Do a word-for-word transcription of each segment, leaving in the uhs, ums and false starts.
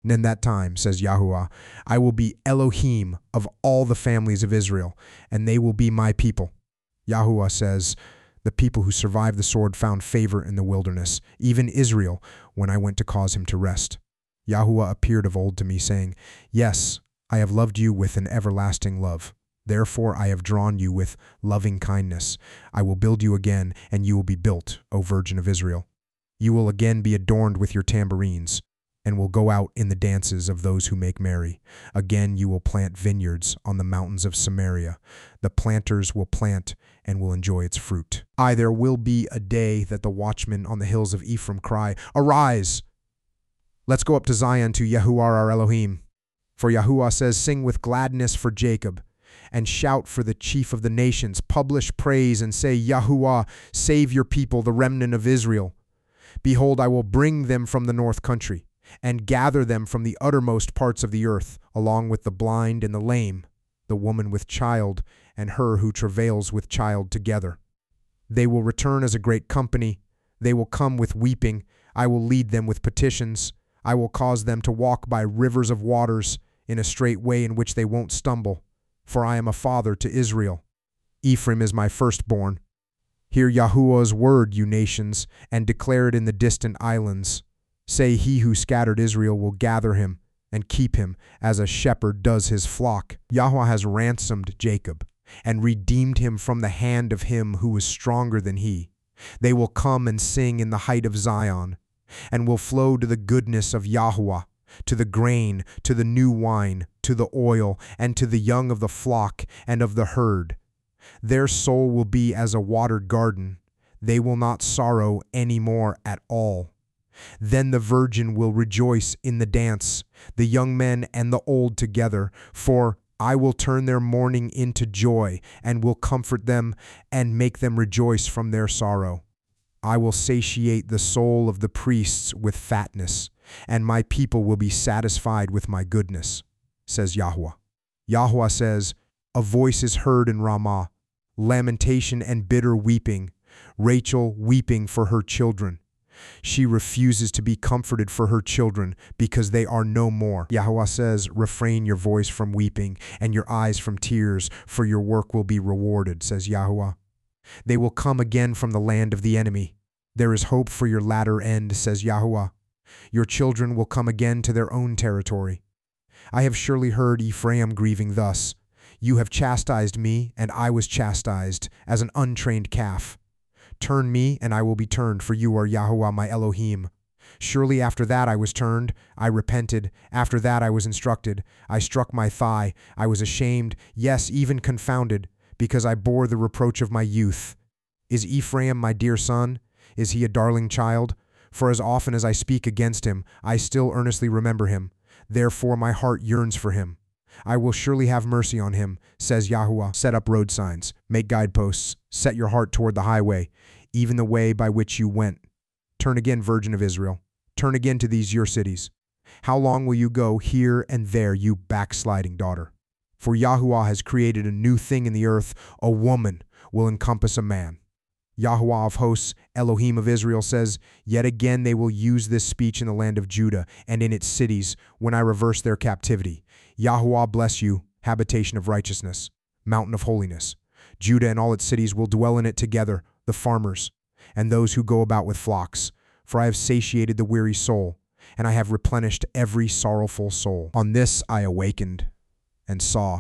And in that time, says Yahuwah, I will be Elohim of all the families of Israel, and they will be my people. Yahuwah says, the people who survived the sword found favor in the wilderness, even Israel, when I went to cause him to rest. Yahuwah appeared of old to me, saying, yes, I have loved you with an everlasting love. Therefore I have drawn you with loving kindness. I will build you again, and you will be built, O Virgin of Israel. You will again be adorned with your tambourines, and will go out in the dances of those who make merry. Again you will plant vineyards on the mountains of Samaria. The planters will plant and will enjoy its fruit. Aye, there will be a day that the watchmen on the hills of Ephraim cry, arise! Let's go up to Zion to Yahuwah our Elohim. For Yahuwah says, sing with gladness for Jacob, and shout for the chief of the nations. Publish praise and say, Yahuwah, save your people, the remnant of Israel. Behold, I will bring them from the north country, and gather them from the uttermost parts of the earth, along with the blind and the lame, the woman with child, and her who travails with child together. They will return as a great company. They will come with weeping. I will lead them with petitions. I will cause them to walk by rivers of waters in a straight way in which they won't stumble. For I am a father to Israel. Ephraim is my firstborn. Hear Yahuwah's word, you nations, and declare it in the distant islands. Say, he who scattered Israel will gather him and keep him as a shepherd does his flock. Yahuwah has ransomed Jacob and redeemed him from the hand of him who is stronger than he. They will come and sing in the height of Zion, and will flow to the goodness of Yahuwah, to the grain, to the new wine, to the oil, and to the young of the flock and of the herd. Their soul will be as a watered garden. They will not sorrow any more at all. Then the virgin will rejoice in the dance, the young men and the old together, for I will turn their mourning into joy, and will comfort them and make them rejoice from their sorrow. I will satiate the soul of the priests with fatness, and my people will be satisfied with my goodness, says Yahuwah. Yahuwah says, a voice is heard in Ramah, lamentation and bitter weeping, Rachel weeping for her children. She refuses to be comforted for her children because they are no more. Yahuwah says, refrain your voice from weeping and your eyes from tears, for your work will be rewarded, says Yahuwah. They will come again from the land of the enemy. There is hope for your latter end, says Yahuwah. Your children will come again to their own territory. I have surely heard Ephraim grieving thus. You have chastised me, and I was chastised, as an untrained calf. Turn me, and I will be turned, for you are Yahuwah my Elohim. Surely after that I was turned, I repented. After that I was instructed. I struck my thigh. I was ashamed, yes, even confounded, because I bore the reproach of my youth. Is Ephraim my dear son? Is he a darling child? For as often as I speak against him, I still earnestly remember him. Therefore my heart yearns for him. I will surely have mercy on him, says Yahuwah. Set up road signs, make guideposts, set your heart toward the highway, even the way by which you went. Turn again, Virgin of Israel. Turn again to these your cities. How long will you go here and there, you backsliding daughter? For Yahuwah has created a new thing in the earth. A woman will encompass a man. Yahuwah of hosts, Elohim of Israel, says, yet again they will use this speech in the land of Judah and in its cities when I reverse their captivity. Yahuwah bless you, habitation of righteousness, mountain of holiness. Judah and all its cities will dwell in it together, the farmers, and those who go about with flocks. For I have satiated the weary soul, and I have replenished every sorrowful soul. On this I awakened and saw,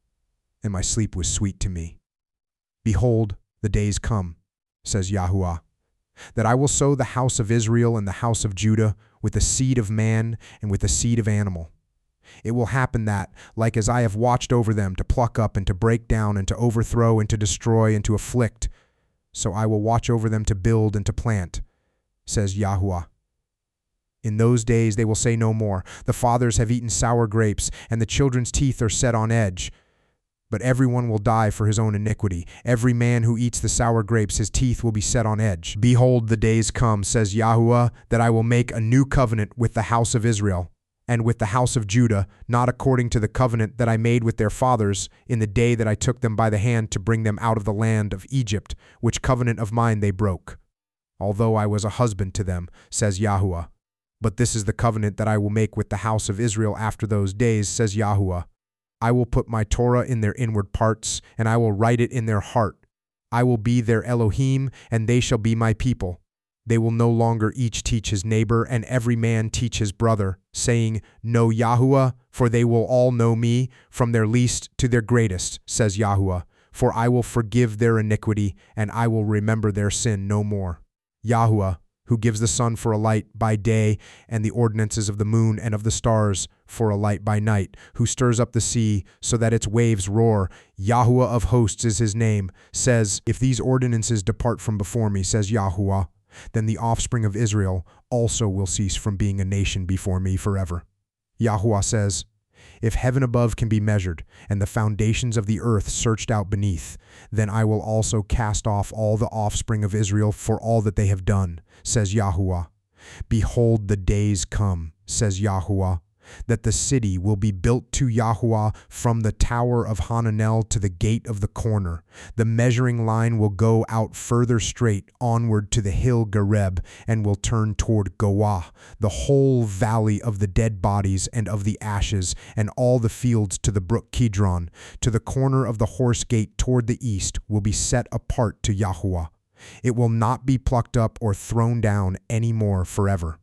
and my sleep was sweet to me. Behold, the days come, says Yahuwah, that I will sow the house of Israel and the house of Judah with the seed of man and with the seed of animal. It will happen that, like as I have watched over them to pluck up and to break down and to overthrow and to destroy and to afflict, so I will watch over them to build and to plant, says Yahuwah. In those days they will say no more, the fathers have eaten sour grapes, and the children's teeth are set on edge. But everyone will die for his own iniquity. Every man who eats the sour grapes, his teeth will be set on edge. Behold, the days come, says Yahuwah, that I will make a new covenant with the house of Israel and with the house of Judah, not according to the covenant that I made with their fathers in the day that I took them by the hand to bring them out of the land of Egypt, which covenant of mine they broke. Although I was a husband to them, says Yahuwah. But this is the covenant that I will make with the house of Israel after those days, says Yahuwah. I will put my Torah in their inward parts, and I will write it in their heart. I will be their Elohim, and they shall be my people. They will no longer each teach his neighbor, and every man teach his brother, saying, Know Yahuwah, for they will all know me, from their least to their greatest, says Yahuwah. For I will forgive their iniquity, and I will remember their sin no more. Yahuwah, who gives the sun for a light by day, and the ordinances of the moon and of the stars for a light by night, who stirs up the sea so that its waves roar, Yahuwah of hosts is his name, says, If these ordinances depart from before me, says Yahuwah, then the offspring of Israel also will cease from being a nation before me forever. Yahuwah says, If heaven above can be measured, and the foundations of the earth searched out beneath, then I will also cast off all the offspring of Israel for all that they have done, says Yahuwah. Behold, the days come, says Yahuwah, that the city will be built to Yahuwah from the tower of Hananel to the gate of the corner. The measuring line will go out further straight onward to the hill Gareb, and will turn toward Goah, the whole valley of the dead bodies and of the ashes, and all the fields to the brook Kidron, to the corner of the horse gate toward the east, will be set apart to Yahuwah. It will not be plucked up or thrown down any more forever.